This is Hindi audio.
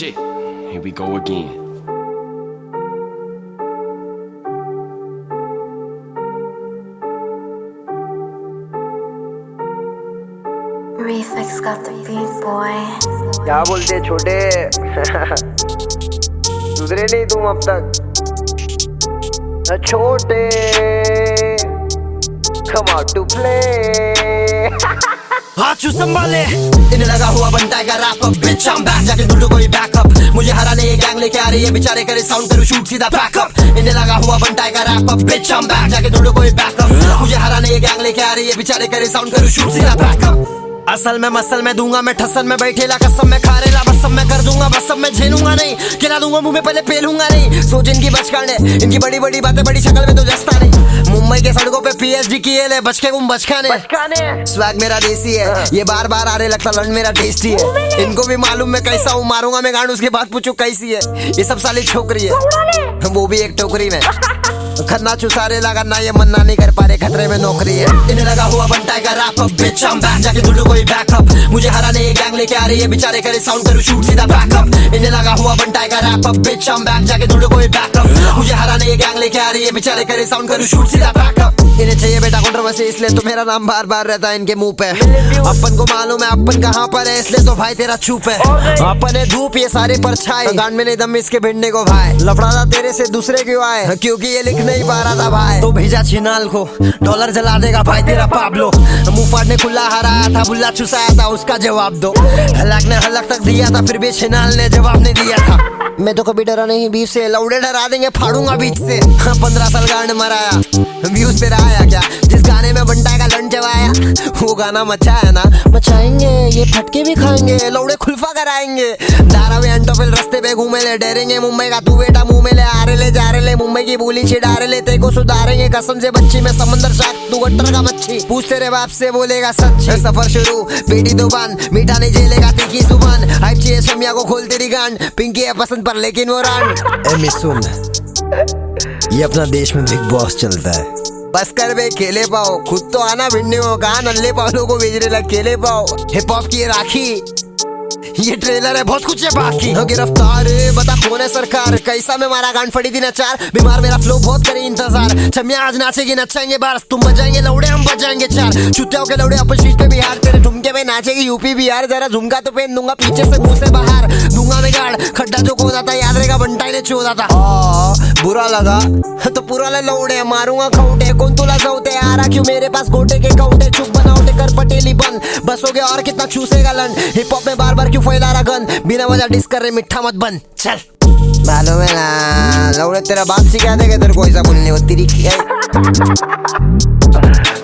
shit, here we go again. Reflex got the beat boy. क्या बोलते छोटे सुधरे नहीं तुम अब तक छोटे come out to play हाथ संभाले इन्हें लगा हुआ बनता है wrap up bitch I'm back जाके ढूंढो कोई बैकअप मुझे हराने ये गैंग लेके आ रही है बेचारे करे साउंड करूँ शूट सीधा बैकअप इन्हें लगा हुआ बनता है wrap up bitch I'm back जाके ढूंढो कोई बैकअप मुझे हराने ये गैंग लेके आ रही है बेचारे करे साउंड करूँ शूट सीधा बैकअप असल में मसल में दूंगा मैं ठसल में बैठेला कसम में खारेला बस सब मैं कर दूंगा बस सब मैं झेलूंगा नहीं खिला दूंगा मुंह में पहले पेलूंगा नहीं सोच इनकी बचकाने इनकी बड़ी बड़ी बातें बड़ी शक्ल में तो जस्ता नहीं मुंबई के सड़कों पे पीएचडी किए ले बचके गुम बचकाने स्वैग मेरा देसी है ये बार बार आ रहे लगता लंड मेरा टेस्टी है इनको भी मालूम मैं कैसा हूँ मारूंगा मैं गांड उसके बाद पूछू कैसी है ये सब साली छोकरी है वो भी एक टोकरी में खन्ना चुसारे लगा ना ये मन्ना नहीं कर पा रहे खतरे में नौकरी है इन्हें लगा हुआ बनता है wrap up bitch I'm back जाके ढूंढो कोई बैकअप मुझे हराने ये गैंग लेके आ रही है बेचारे करे साउंड करूँ शूट सीधा बैकअप इन्हें लगा हुआ बनता है wrap up bitch I'm back जाके ढूंढो कोई बैकअप मुझे हराने ये गैंग लेके आ रही है बेचारे करे साउंड करूँ शूट सीधा बैकअप इन्हें चाहिए बेटा कंट्रोवर्सी इसलिए तो मेरा नाम बार बार रहता है इनके मुंह पे अपन को मालूम है अपन कहाँ पर है इसलिए तो भाई तेरा चुप है अपन है धूप ये सारे परछाई गांड में नहीं दम इसके भिड़ने को भाई लफड़ा था तेरे से दूसरे क्यों आए क्योंकि ये लिख नहीं पा रहा था भाई तो भेजा छिनाल को डॉलर जला देगा भाई तेरा पाब्लो मुंह फाड़ने खुला हराया था बुल्ला चुसाया था उसका जवाब दो हलक ने हलक तक दिया था फिर भी छिनाल ने जवाब नहीं दिया था मैं तो कभी डरा नहीं बीच से लौड़े डरा देंगे फाड़ूंगा बीच से 15 साल गांड मराया व्यूज तेरा आया क्या जिस गाने में बंटा का लंड जवाया वो गाना मचाया ना मचाएंगे ये फटके भी खाएंगे लौड़े खुल्फा कराएंगे धारावी अंटोफिल रास्ते पे घूमे ले डरेंगे मुंबई का तू बेटा मुंह में ले आ रहे ले जा रहे ले मुंबई की बोली छिड़ा रहे ले तेको सुधारेंगे कसम से बच्ची में समंदर शाक तू गट्टर का मच्छी पूछ तेरे बाप से बोलेगा सच सफर शुरू बेटी तो बंद मीठा नहीं झेलेगा तीखी जुबान हाइप चाहिए सोमिया को खोल तेरी गांड पिंकी है पसंद पर लेकिन वो रान सुन ये अपना देश में बिग बॉस चलता है बस कर बे खेले पाओ खुद तो आना भिड़ने हो कहा नल्ले पालों को भेजने लग खेले पाओ हिप हॉप की राखी ये ट्रेलर है बहुत कुछ है बाकी गिरफ्तार बता कौन है सरकार कैसा में मारा गांड फड़ी दिन चार बीमार मेरा फ्लो बहुत करे इंतजार छमिया आज नाचेगी नचाएंगे बारस तुम बजाएंगे लौड़े हम बजाएंगे चार चुतियाओं के लौड़े अपन शीट पे बिहार तेरे ठुमके में नाचेगी यूपी बिहार जरा झुमका तो पहन दूंगा पीछे से मुंह से बाहर दूंगा मैं गाड़ खड्डा जो खोदा था याद रहेगा बंटाई ने चोदा था बुरा लगा तो पूरा लौड़े मारूंगा खौटे कौन तुला जाऊते आ रहा क्यों मेरे पास गोटे के कौटे चुप बनाओटे कर पटेली बंद बस हो गया और कितना चूसेगा लन हिप हॉप में बार बार क्यों फैला रहा गन बिना वजह डिस कर रहे मिठा मत बन चल मालूम है ना लौड़े तेरा बाप सिखा देगा तेरे को ऐसा बोलने वो तेरी